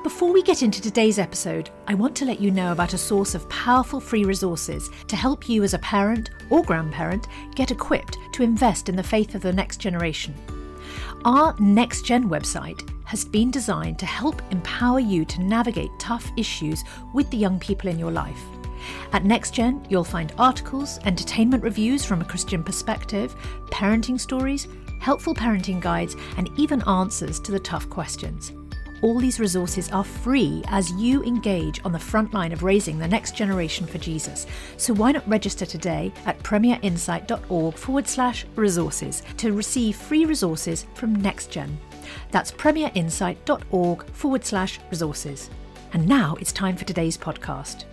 Before we get into today's episode, I want to let you know about a source of powerful free resources to help you as a parent or grandparent get equipped to invest in the faith of the next generation. Our Next Gen website has been designed to help empower you to navigate tough issues with the young people in your life. At NextGen, you'll find articles, entertainment reviews from a Christian perspective, parenting stories, helpful parenting guides, and even answers to the tough questions. All these resources are free as you engage on the front line of raising the next generation for Jesus. So why not register today at premierinsight.org/resources to receive free resources from NextGen. That's premierinsight.org/resources. And now it's time for today's podcast.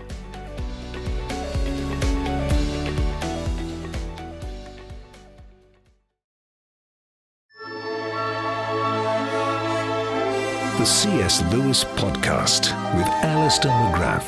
The C.S. Lewis Podcast with Alistair McGrath.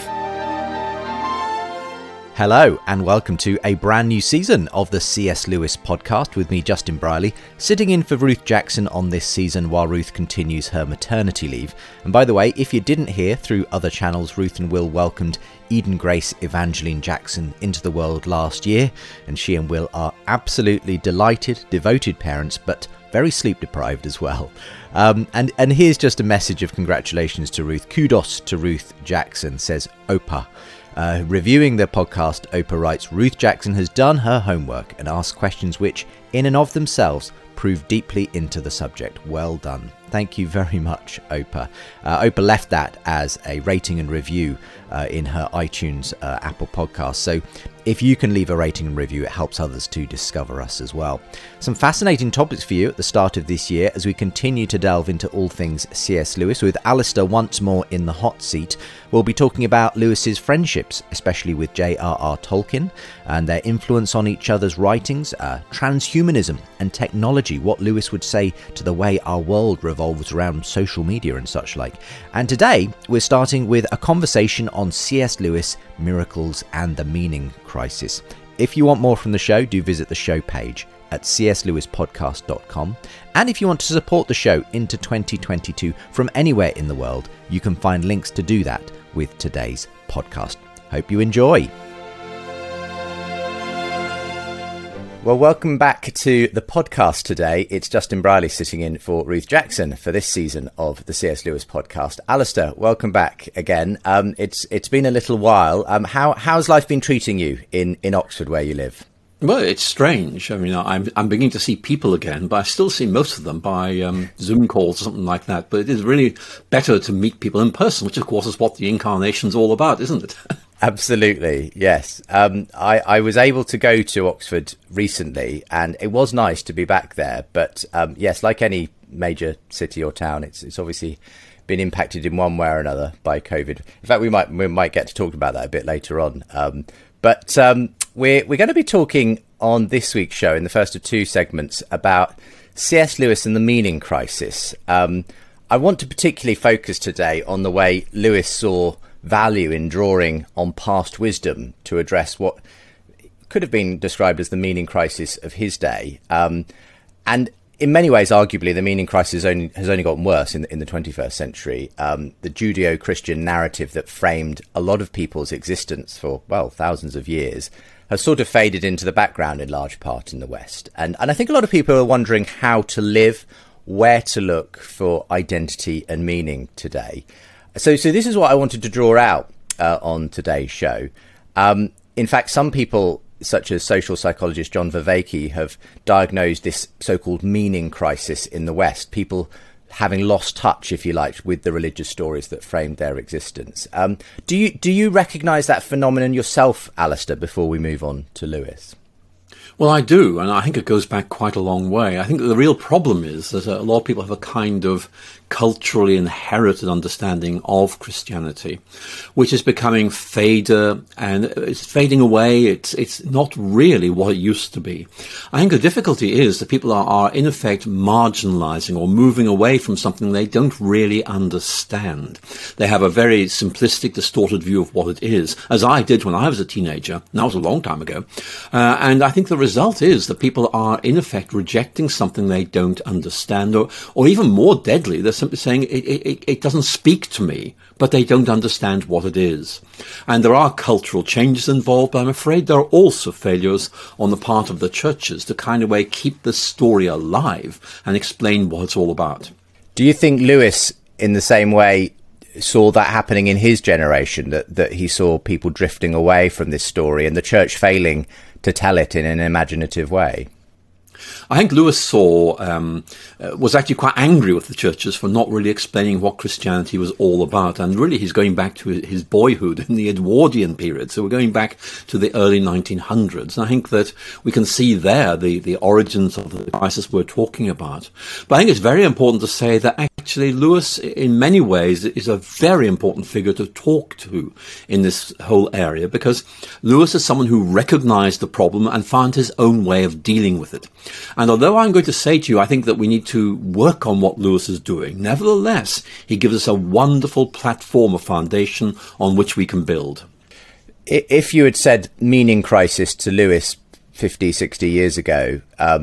Hello and welcome to a brand new season of the C.S. Lewis Podcast with me, Justin Brierley, sitting in for Ruth Jackson on this season while Ruth continues her maternity leave. And by the way, if you didn't hear through other channels, Ruth and Will welcomed Eden Grace Evangeline Jackson into the world last year, and she and Will are absolutely delighted, devoted parents, but very sleep deprived as well. And here's just a message of congratulations to Ruth. Kudos to Ruth Jackson, says Opa. Reviewing the podcast, Opa writes, Ruth Jackson has done her homework and asked questions which, in and of themselves, prove deeply into the subject. Well done. Thank you very much, Opa. Opa left that as a rating and review in her iTunes Apple podcast. So if you can leave a rating and review, it helps others to discover us as well. Some fascinating topics for you at the start of this year as we continue to delve into all things C.S. Lewis. With Alistair once more in the hot seat, we'll be talking about Lewis's friendships, especially with J.R.R. Tolkien and their influence on each other's writings, transhumanism and technology, what Lewis would say to the way our world revolves around social media and such like. And today we're starting with a conversation on C.S. Lewis, miracles and the meaning crisis. If you want more from the show, do visit the show page at cslewispodcast.com. And if you want to support the show into 2022 from anywhere in the world, you can find links to do that with today's podcast. Hope you enjoy. Well, welcome back to the podcast today. It's Justin Brierley sitting in for Ruth Jackson for this season of the C.S. Lewis podcast. Alistair, welcome back again. It's been a little while. How's life been treating you in Oxford where you live? Well, it's strange. I mean, I'm beginning to see people again, but I still see most of them by Zoom calls or something like that. But it is really better to meet people in person, which of course is what the incarnation's all about, isn't it? Absolutely, yes. I was able to go to Oxford recently, and it was nice to be back there. But yes, like any major city or town, it's obviously been impacted in one way or another by COVID. In fact, we might get to talk about that a bit later on. But we're going to be talking on this week's show, in the first of two segments, about C.S. Lewis and the meaning crisis. I want to particularly focus today on the way Lewis saw value in drawing on past wisdom to address what could have been described as the meaning crisis of his day. And in many ways, arguably, the meaning crisis has only gotten worse in the 21st century. The Judeo-Christian narrative that framed a lot of people's existence for, well, thousands of years has sort of faded into the background in large part in the West. And I think a lot of people are wondering how to live, where to look for identity and meaning today. So this is what I wanted to draw out on today's show. In fact, some people, such as social psychologist John Vervaeke, have diagnosed this so-called meaning crisis in the West, people having lost touch, if you like, with the religious stories that framed their existence. Do you recognise that phenomenon yourself, Alistair, before we move on to Lewis? Well, I do, and I think it goes back quite a long way. I think that the real problem is that a lot of people have a kind of culturally inherited understanding of Christianity, which is becoming fader and it's fading away. It's not really what it used to be. I think the difficulty is that people are in effect marginalizing or moving away from something they don't really understand. They have a very simplistic, distorted view of what it is, as I did when I was a teenager. And that was a long time ago. And I think the result is that people are in effect rejecting something they don't understand, or even more deadly, they're simply saying it doesn't speak to me, but they don't understand what it is. And there are cultural changes involved, but I'm afraid there are also failures on the part of the churches to kind of way keep the story alive and explain what it's all about. Do you think Lewis, in the same way, saw that happening in his generation, that he saw people drifting away from this story and the church failing to tell it in an imaginative way? I think Lewis was actually quite angry with the churches for not really explaining what Christianity was all about. And really, he's going back to his boyhood in the Edwardian period. So we're going back to the early 1900s. And I think that we can see there the origins of the crisis we're talking about. But I think it's very important to say that actually Lewis, in many ways, is a very important figure to talk to in this whole area, because Lewis is someone who recognized the problem and found his own way of dealing with it. And although I'm going to say to you, I think that we need to work on what Lewis is doing, nevertheless, he gives us a wonderful platform, a foundation on which we can build. If you had said meaning crisis to Lewis 50, 60 years ago,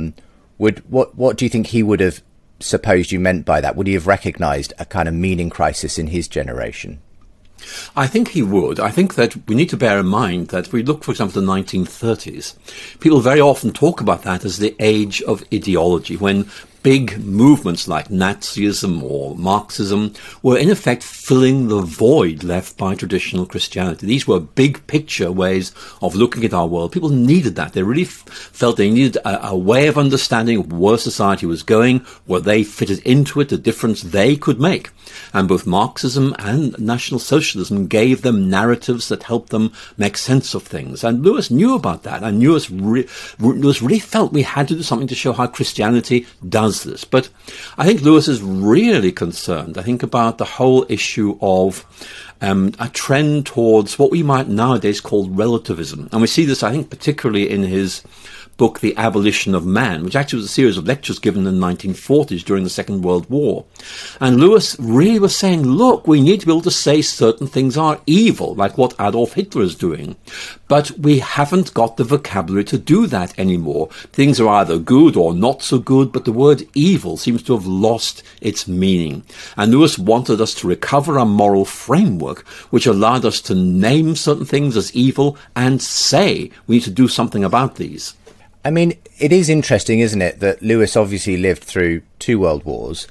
what do you think he would have supposed you meant by that? Would he have recognised a kind of meaning crisis in his generation? I think he would. I think that we need to bear in mind that if we look, for example, the 1930s, people very often talk about that as the age of ideology, when big movements like Nazism or Marxism were in effect filling the void left by traditional Christianity. These were big picture ways of looking at our world. People needed that. They really felt they needed a way of understanding where society was going, where they fitted into it, the difference they could make. And both Marxism and National Socialism gave them narratives that helped them make sense of things. And Lewis knew about that, and Lewis really felt we had to do something to show how Christianity does this. But I think Lewis is really concerned, I think, about the whole issue of a trend towards what we might nowadays call relativism. And we see this, I think, particularly in his book, The Abolition of Man, which actually was a series of lectures given in the 1940s during the Second World War. And Lewis really was saying, look, we need to be able to say certain things are evil, like what Adolf Hitler is doing. But we haven't got the vocabulary to do that anymore. Things are either good or not so good, but the word evil seems to have lost its meaning. And Lewis wanted us to recover a moral framework which allowed us to name certain things as evil and say we need to do something about these. I mean, it is interesting, isn't it, that Lewis obviously lived through 2 world wars.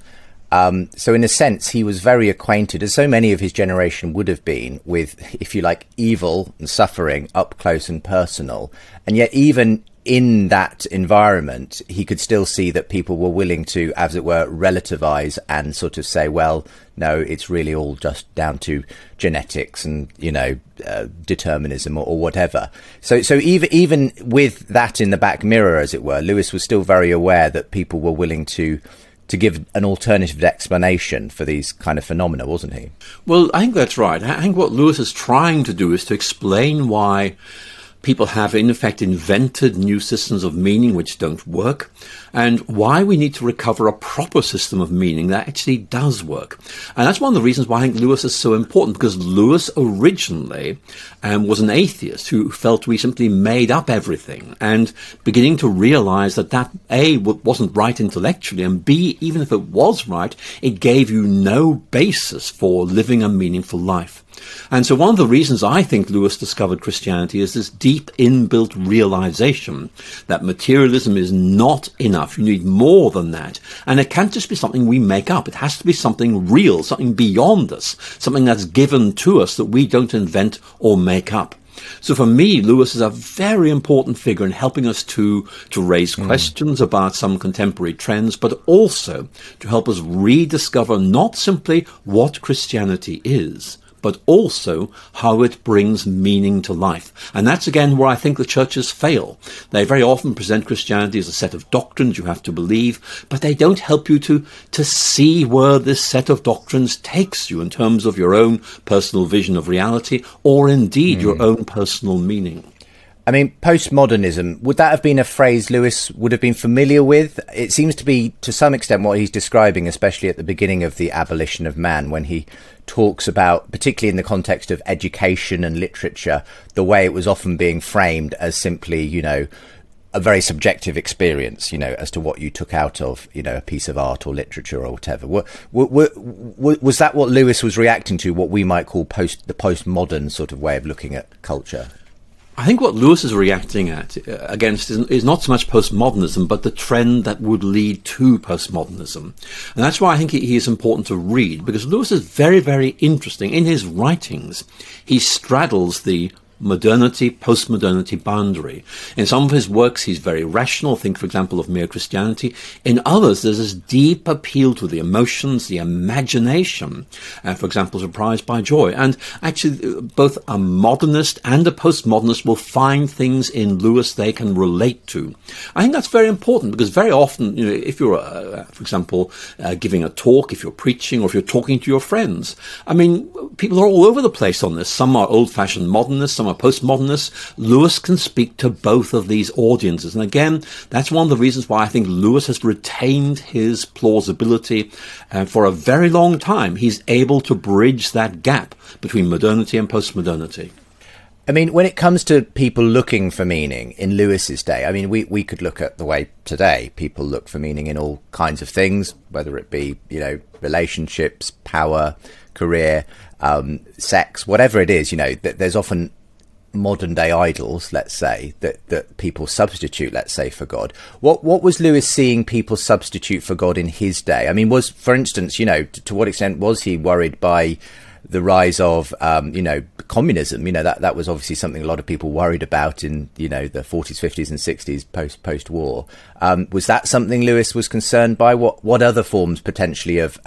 So in a sense, he was very acquainted, as so many of his generation would have been, with, if you like, evil and suffering up close and personal. And yet even in that environment, he could still see that people were willing to, as it were, relativize and sort of say, well, no, it's really all just down to genetics and, determinism or whatever. So even with that in the back mirror, as it were, Lewis was still very aware that people were willing to give an alternative explanation for these kind of phenomena, wasn't he? Well, I think that's right. I think what Lewis is trying to do is to explain why people have, in effect, invented new systems of meaning which don't work, and why we need to recover a proper system of meaning that actually does work. And that's one of the reasons why I think Lewis is so important, because Lewis originally was an atheist who felt we simply made up everything, and beginning to realize that A, wasn't right intellectually, and B, even if it was right, it gave you no basis for living a meaningful life. And so one of the reasons I think Lewis discovered Christianity is this deep inbuilt realization that materialism is not enough. You need more than that. And it can't just be something we make up. It has to be something real, something beyond us, something that's given to us that we don't invent or make up. So for me, Lewis is a very important figure in helping us to raise questions about some contemporary trends, but also to help us rediscover not simply what Christianity is, but also how it brings meaning to life. And that's, again, where I think the churches fail. They very often present Christianity as a set of doctrines you have to believe, but they don't help you to see where this set of doctrines takes you in terms of your own personal vision of reality, or indeed your own personal meaning. I mean, postmodernism, would that have been a phrase Lewis would have been familiar with? It seems to be, to some extent, what he's describing, especially at the beginning of The Abolition of Man, when he talks about, particularly in the context of education and literature, the way it was often being framed as simply, a very subjective experience, as to what you took out of, a piece of art or literature or whatever. Was that what Lewis was reacting to, what we might call the postmodern sort of way of looking at culture? I think what Lewis is reacting against is not so much postmodernism, but the trend that would lead to postmodernism. And that's why I think he is important to read, because Lewis is very, very interesting. In his writings, he straddles the modernity, postmodernity boundary. In some of his works, he's very rational. Think, for example, of Mere Christianity. In others, there's this deep appeal to the emotions, the imagination. For example, Surprised by Joy. And actually, both a modernist and a postmodernist will find things in Lewis they can relate to. I think that's very important, because very often, if you're, for example, giving a talk, if you're preaching, or if you're talking to your friends, I mean, people are all over the place on this. Some are old-fashioned modernists, some are postmodernists. Lewis can speak to both of these audiences. And again, that's one of the reasons why I think Lewis has retained his plausibility for a very long time. He's able to bridge that gap between modernity and postmodernity. I mean, when it comes to people looking for meaning in Lewis's day, I mean, we could look at the way today people look for meaning in all kinds of things, whether it be, relationships, power, career, sex, whatever it is, there's often modern day idols, let's say, that people substitute, let's say, for God. What was Lewis seeing people substitute for God in his day? I mean, was, for instance, to what extent was he worried by the rise of, communism? That was obviously something a lot of people worried about in, the 40s, 50s and 60s post-war. Was that something Lewis was concerned by? What other forms potentially of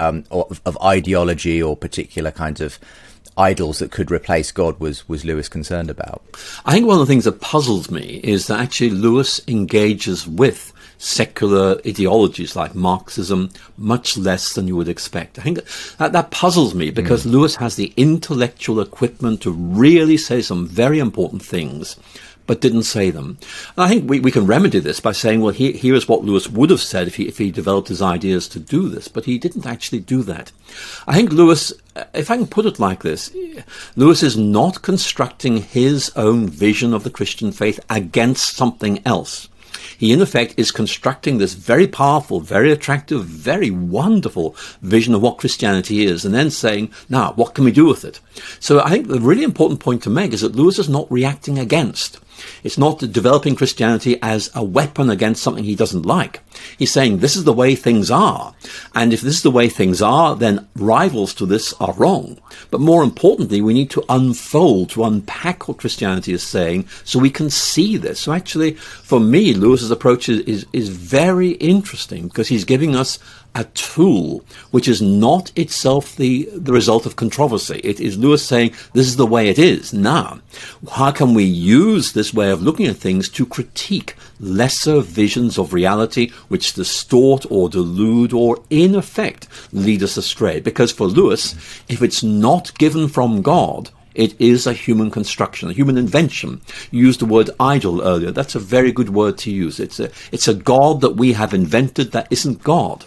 ideology or particular kinds of idols that could replace God was Lewis concerned about? I think one of the things that puzzles me is that actually Lewis engages with secular ideologies like Marxism much less than you would expect. I think that puzzles me, because Lewis has the intellectual equipment to really say some very important things, but didn't say them. And I think we can remedy this by saying, well, here is what Lewis would have said if he developed his ideas to do this, but he didn't actually do that. I think Lewis, if I can put it like this, Lewis is not constructing his own vision of the Christian faith against something else. He, in effect, is constructing this very powerful, very attractive, very wonderful vision of what Christianity is, and then saying, now, what can we do with it? So I think the really important point to make is that Lewis is not reacting against. It's not developing Christianity as a weapon against something he doesn't like. He's saying this is the way things are. And if this is the way things are, then rivals to this are wrong. But more importantly, we need to unfold, to unpack what Christianity is saying so we can see this. So actually, for me, Lewis's approach is very interesting, because he's giving us a tool which is not itself the result of controversy. It is Lewis saying, this is the way it is. Now, how can we use this way of looking at things to critique lesser visions of reality which distort or delude or, in effect, lead us astray? Because for Lewis, if it's not given from God, it is a human construction, a human invention. You used the word idol earlier. That's a very good word to use. It's a God that we have invented that isn't God.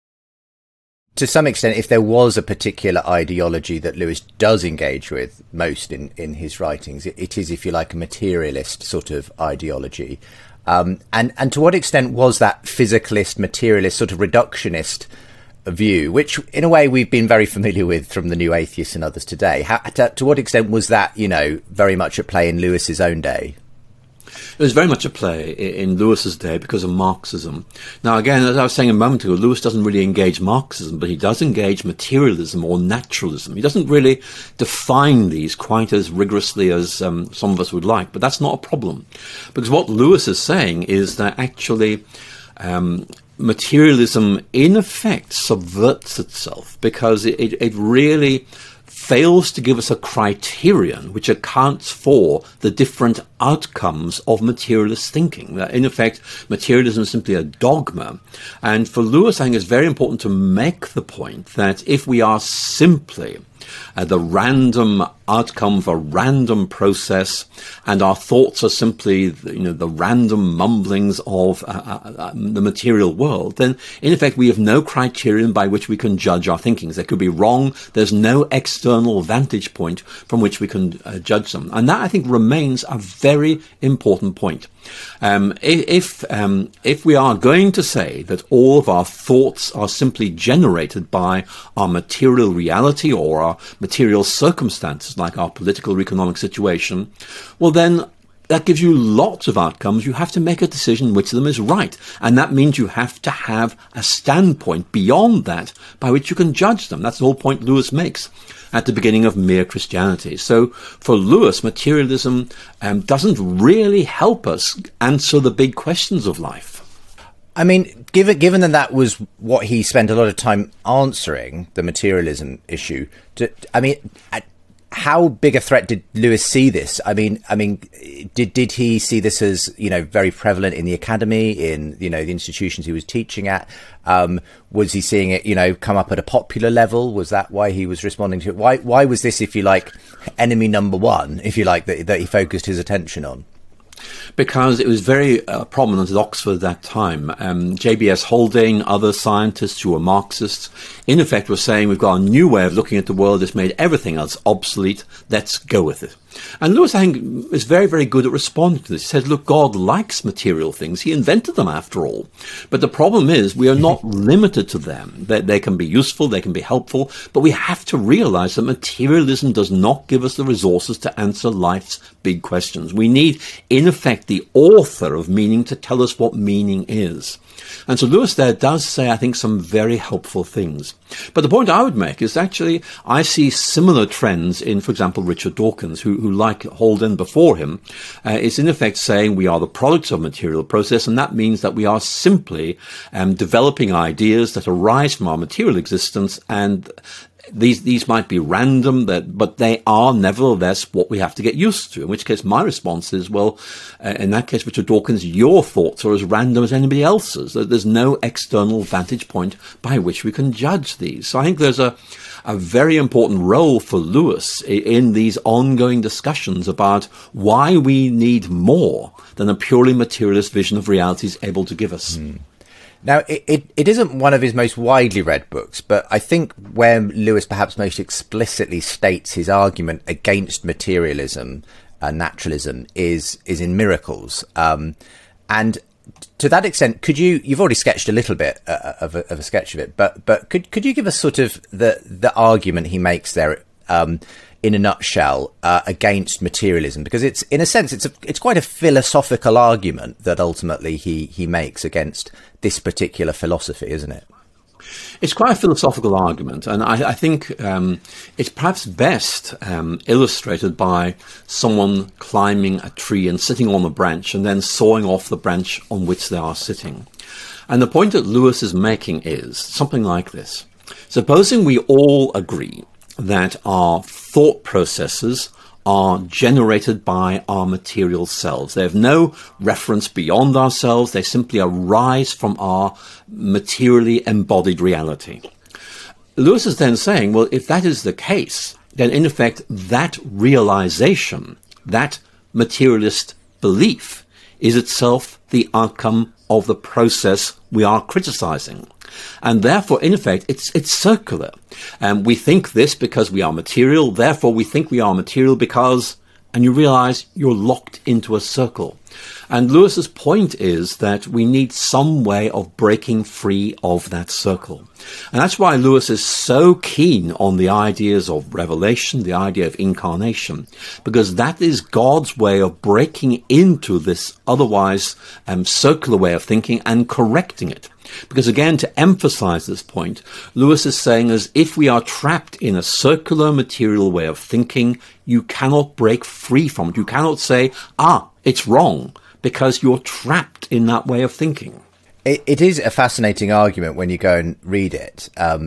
To some extent, if there was a particular ideology that Lewis does engage with most in his writings, it is, if you like, a materialist sort of ideology. And to what extent was that physicalist, materialist, sort of reductionist view, which in a way we've been very familiar with from the New Atheists and others today? To what extent was that, very much at play in Lewis's own day? It was very much a play in Lewis's day because of Marxism. Now, again, as I was saying a moment ago, Lewis doesn't really engage Marxism, but he does engage materialism or naturalism. He doesn't really define these quite as rigorously as some of us would like, but that's not a problem. Because what Lewis is saying is that actually materialism, in effect, subverts itself, because it really fails to give us a criterion which accounts for the different outcomes of materialist thinking. That, in effect, materialism is simply a dogma. And for Lewis, I think it's very important to make the point that if we are simply the random outcome of a random process, and our thoughts are simply, the random mumblings of the material world, then in effect we have no criterion by which we can judge our thinkings. They could be wrong. There's no external vantage point from which we can judge them. And that, I think, remains a very important point. If we are going to say that all of our thoughts are simply generated by our material reality or our material circumstances, like our political or economic situation, well then that gives you lots of outcomes. You have to make a decision which of them is right. And that means you have to have a standpoint beyond that by which you can judge them. That's the whole point Lewis makes at the beginning of Mere Christianity. So for Lewis, materialism doesn't really help us answer the big questions of life. I mean, given that was what he spent a lot of time answering, the materialism issue, how big a threat did Lewis see this? I mean, did he see this as, very prevalent in the academy, in, the institutions he was teaching at? Was he seeing it, come up at a popular level? Was that why he was responding to it? Why was this, if you like, enemy number one, if you like, that he focused his attention on? Because it was very prominent at Oxford at that time. J.B.S. Haldane, other scientists who were Marxists, in effect were saying we've got a new way of looking at the world that's made everything else obsolete. Let's go with it. And Lewis, I think, is very, very good at responding to this. He said, look, God likes material things. He invented them after all. But the problem is we are not limited to them. They can be useful, they can be helpful, but we have to realize that materialism does not give us the resources to answer life's big questions. We need, in effect, the author of meaning to tell us what meaning is. And so Lewis there does say, I think, some very helpful things. But the point I would make is actually I see similar trends in, for example, Richard Dawkins, who like Haldane before him, is in effect saying we are the products of material process, and that means that we are simply developing ideas that arise from our material existence, and these might be random, but they are nevertheless what we have to get used to, in which case my response is, well, in that case, Richard Dawkins, your thoughts are as random as anybody else's. There's no external vantage point by which we can judge these. So I think there's a very important role for Lewis in these ongoing discussions about why we need more than a purely materialist vision of reality is able to give us. Now, it isn't one of his most widely read books, but I think where Lewis perhaps most explicitly states his argument against materialism and naturalism is in Miracles. And to that extent, you've already sketched a little bit of a sketch of it, but could you give us sort of the argument he makes there, in a nutshell, against materialism? Because it's, in a sense, it's quite a philosophical argument that ultimately he makes against this particular philosophy, isn't it? It's quite a philosophical argument, and I think it's perhaps best illustrated by someone climbing a tree and sitting on the branch and then sawing off the branch on which they are sitting. And the point that Lewis is making is something like this. Supposing we all agree that our thought processes are generated by our material selves. They have no reference beyond ourselves. They simply arise from our materially embodied reality. Lewis is then saying, well, if that is the case, then in effect, that realization, that materialist belief is itself the outcome of the process we are criticizing. And therefore, in effect, it's circular. We think this because we are material, therefore we think we are material because, and you realize you're locked into a circle. And Lewis's point is that we need some way of breaking free of that circle. And that's why Lewis is so keen on the ideas of revelation, the idea of incarnation, because that is God's way of breaking into this otherwise circular way of thinking and correcting it. Because again, to emphasize this point, Lewis is saying as if we are trapped in a circular material way of thinking, you cannot break free from it. You cannot say, it's wrong, because you're trapped in that way of thinking. It is a fascinating argument when you go and read it.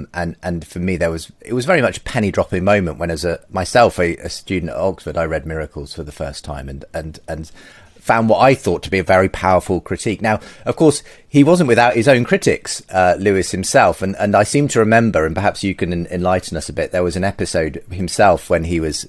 And for me, it was very much a penny dropping moment when, as myself, a student at Oxford, I read Miracles for the first time and found what I thought to be a very powerful critique. Now, of course, he wasn't without his own critics, Lewis himself. And I seem to remember, and perhaps you can enlighten us a bit, there was an episode himself when he was,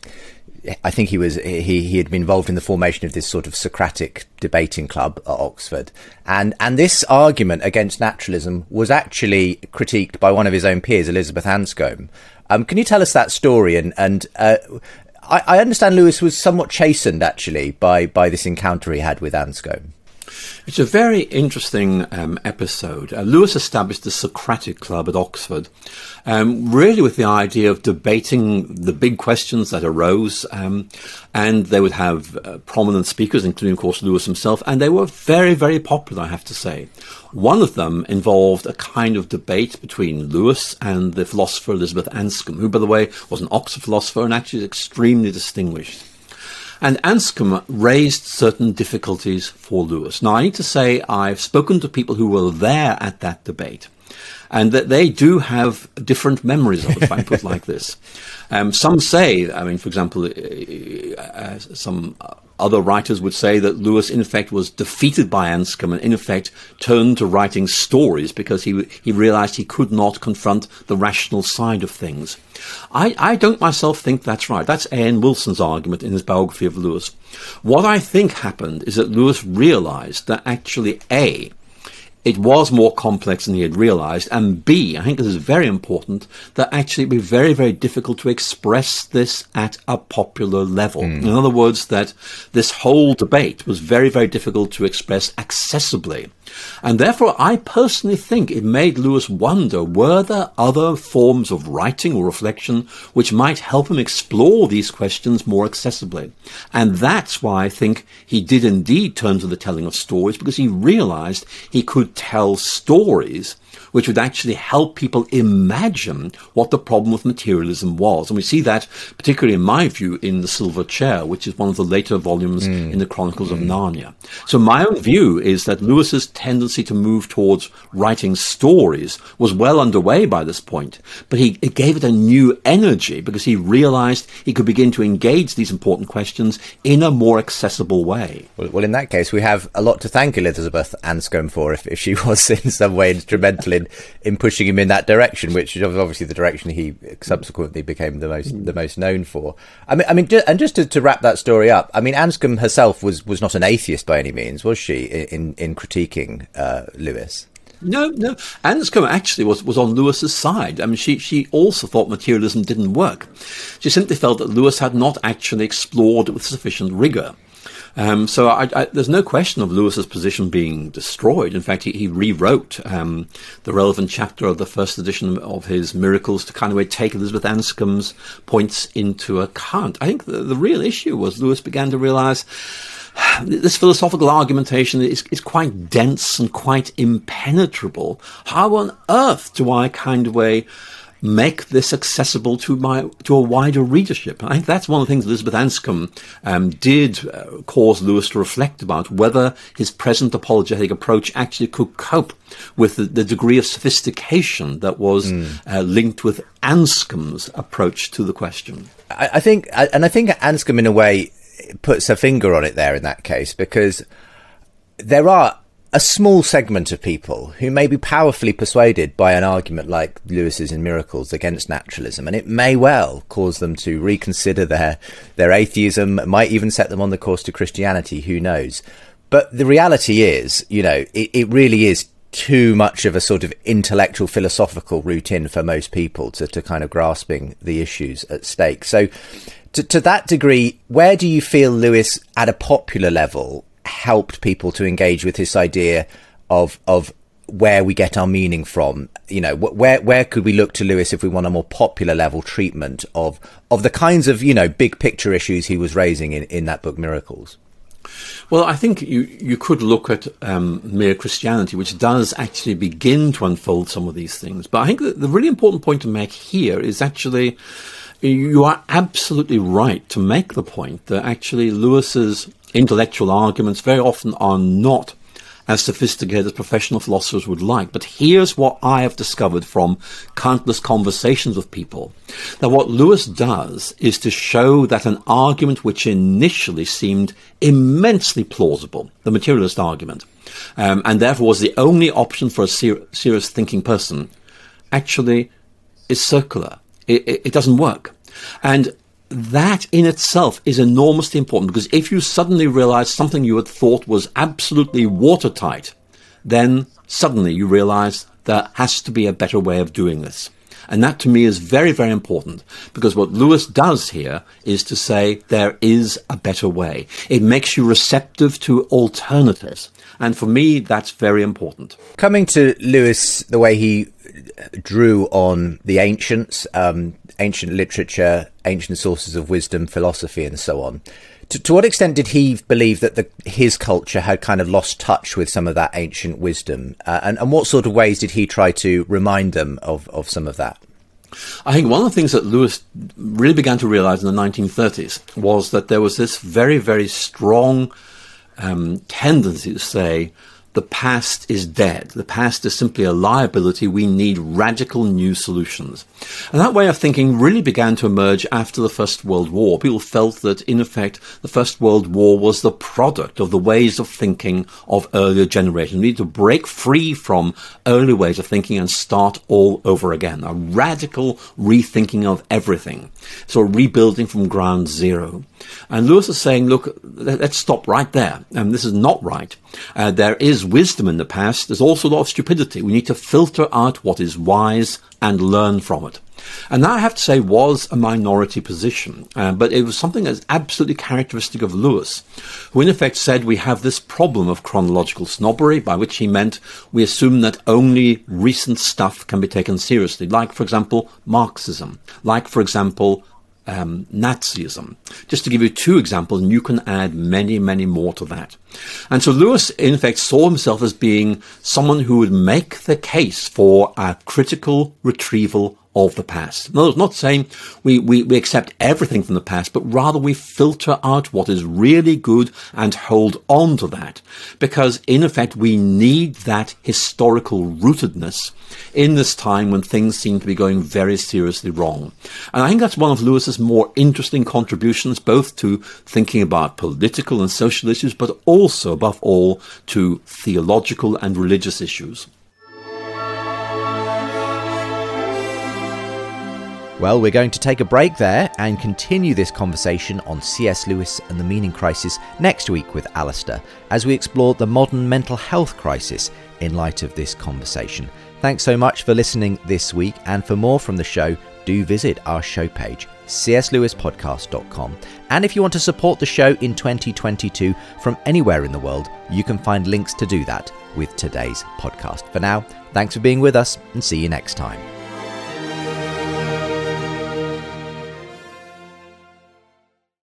I think he had been involved in the formation of this sort of Socratic debating club at Oxford. And this argument against naturalism was actually critiqued by one of his own peers, Elizabeth Anscombe. Can you tell us that story? And I understand Lewis was somewhat chastened, actually, by this encounter he had with Anscombe. It's a very interesting episode. Lewis established the Socratic Club at Oxford, really with the idea of debating the big questions that arose, and they would have prominent speakers, including, of course, Lewis himself, and they were very, very popular, I have to say. One of them involved a kind of debate between Lewis and the philosopher Elizabeth Anscombe, who, by the way, was an Oxford philosopher and actually is extremely distinguished. And Anscombe raised certain difficulties for Lewis. Now, I need to say I've spoken to people who were there at that debate, and that they do have different memories of it, if I put it like this. Some say, I mean, for example, some other writers would say that Lewis, in effect, was defeated by Anscombe and, in effect, turned to writing stories because he realized he could not confront the rational side of things. I don't myself think that's right. That's A.N. Wilson's argument in his biography of Lewis. What I think happened is that Lewis realized that actually, A, it was more complex than he had realized, and B, I think this is very important, that actually it would be very, very difficult to express this at a popular level. In other words, that this whole debate was very, very difficult to express accessibly. And therefore, I personally think it made Lewis wonder, were there other forms of writing or reflection which might help him explore these questions more accessibly? And that's why I think he did indeed turn to the telling of stories, because he realized he could tell stories which would actually help people imagine what the problem with materialism was. And we see that, particularly in my view, in The Silver Chair, which is one of the later volumes in the Chronicles of Narnia. So my own view is that Lewis's tendency to move towards writing stories was well underway by this point, but it gave it a new energy because he realized he could begin to engage these important questions in a more accessible way. Well, in that case, we have a lot to thank Elizabeth Anscombe for if she was in some way instrumental in pushing him in that direction, which is obviously the direction he subsequently became the most known for. I mean, and just to wrap that story up, I mean, Anscombe herself was not an atheist by any means, was she? In critiquing Lewis. No. Anscombe actually was on Lewis's side. I mean, she also thought materialism didn't work. She simply felt that Lewis had not actually explored it with sufficient rigor. So there's no question of Lewis's position being destroyed. In fact, he rewrote the relevant chapter of the first edition of his Miracles to kind of take Elizabeth Anscombe's points into account. I think the real issue was Lewis began to realize this philosophical argumentation is quite dense and quite impenetrable. How on earth do I kind of make this accessible to a wider readership? I think that's one of the things Elizabeth Anscombe did cause Lewis to reflect about, whether his present apologetic approach actually could cope with the degree of sophistication that was linked with Anscombe's approach to the question. I think Anscombe, in a way, puts her finger on it there in that case, because there are a small segment of people who may be powerfully persuaded by an argument like Lewis's in Miracles against naturalism, and it may well cause them to reconsider their atheism, might even set them on the course to Christianity, who knows. But the reality is, it really is too much of a sort of intellectual philosophical routine for most people to kind of grasping the issues at stake. So to that degree, where do you feel Lewis, at a popular level, helped people to engage with this idea of where we get our meaning from? Where could we look to Lewis if we want a more popular level treatment of the kinds of, big picture issues he was raising in that book, Miracles? Well, I think you could look at Mere Christianity, which does actually begin to unfold some of these things. But I think that the really important point to make here is actually, you are absolutely right to make the point that actually Lewis's intellectual arguments very often are not as sophisticated as professional philosophers would like. But here's what I have discovered from countless conversations with people, that what Lewis does is to show that an argument which initially seemed immensely plausible, the materialist argument, and therefore was the only option for a serious thinking person, actually is circular. It doesn't work. And that in itself is enormously important, because if you suddenly realize something you had thought was absolutely watertight, then suddenly you realize there has to be a better way of doing this. And that to me is very, very important, because what Lewis does here is to say there is a better way. It makes you receptive to alternatives. And for me, that's very important. Coming to Lewis, the way he drew on the ancients, ancient literature, ancient sources of wisdom, philosophy, and so on. To what extent did he believe that his culture had kind of lost touch with some of that ancient wisdom? And what sort of ways did he try to remind them of some of that? I think one of the things that Lewis really began to realize in the 1930s was that there was this very, very strong tendency to say, the past is dead. The past is simply a liability. We need radical new solutions. And that way of thinking really began to emerge after the First World War. People felt that, in effect, the First World War was the product of the ways of thinking of earlier generations. We need to break free from early ways of thinking and start all over again. A radical rethinking of everything. So rebuilding from ground zero. And Lewis is saying, look, let's stop right there. And this is not right. There is wisdom in the past. There's also a lot of stupidity. We need to filter out what is wise and learn from it. And that, I have to say, was a minority position. But it was something that's absolutely characteristic of Lewis, who in effect said we have this problem of chronological snobbery, by which he meant we assume that only recent stuff can be taken seriously, like, for example, Marxism, like, for example, Nazism. Just to give you two examples, and you can add many, many more to that. And so Lewis, in effect, saw himself as being someone who would make the case for a critical retrieval of the past. No, it's not saying we accept everything from the past, but rather we filter out what is really good and hold on to that. Because, in effect, we need that historical rootedness in this time when things seem to be going very seriously wrong. And I think that's one of Lewis's more interesting contributions, both to thinking about political and social issues, but also, above all, to theological and religious issues. Well, we're going to take a break there and continue this conversation on C.S. Lewis and the meaning crisis next week with Alistair, as we explore the modern mental health crisis in light of this conversation. Thanks so much for listening this week, and for more from the show, do visit our show page, cslewispodcast.com. And if you want to support the show in 2022 from anywhere in the world, you can find links to do that with today's podcast. For now, thanks for being with us, and see you next time.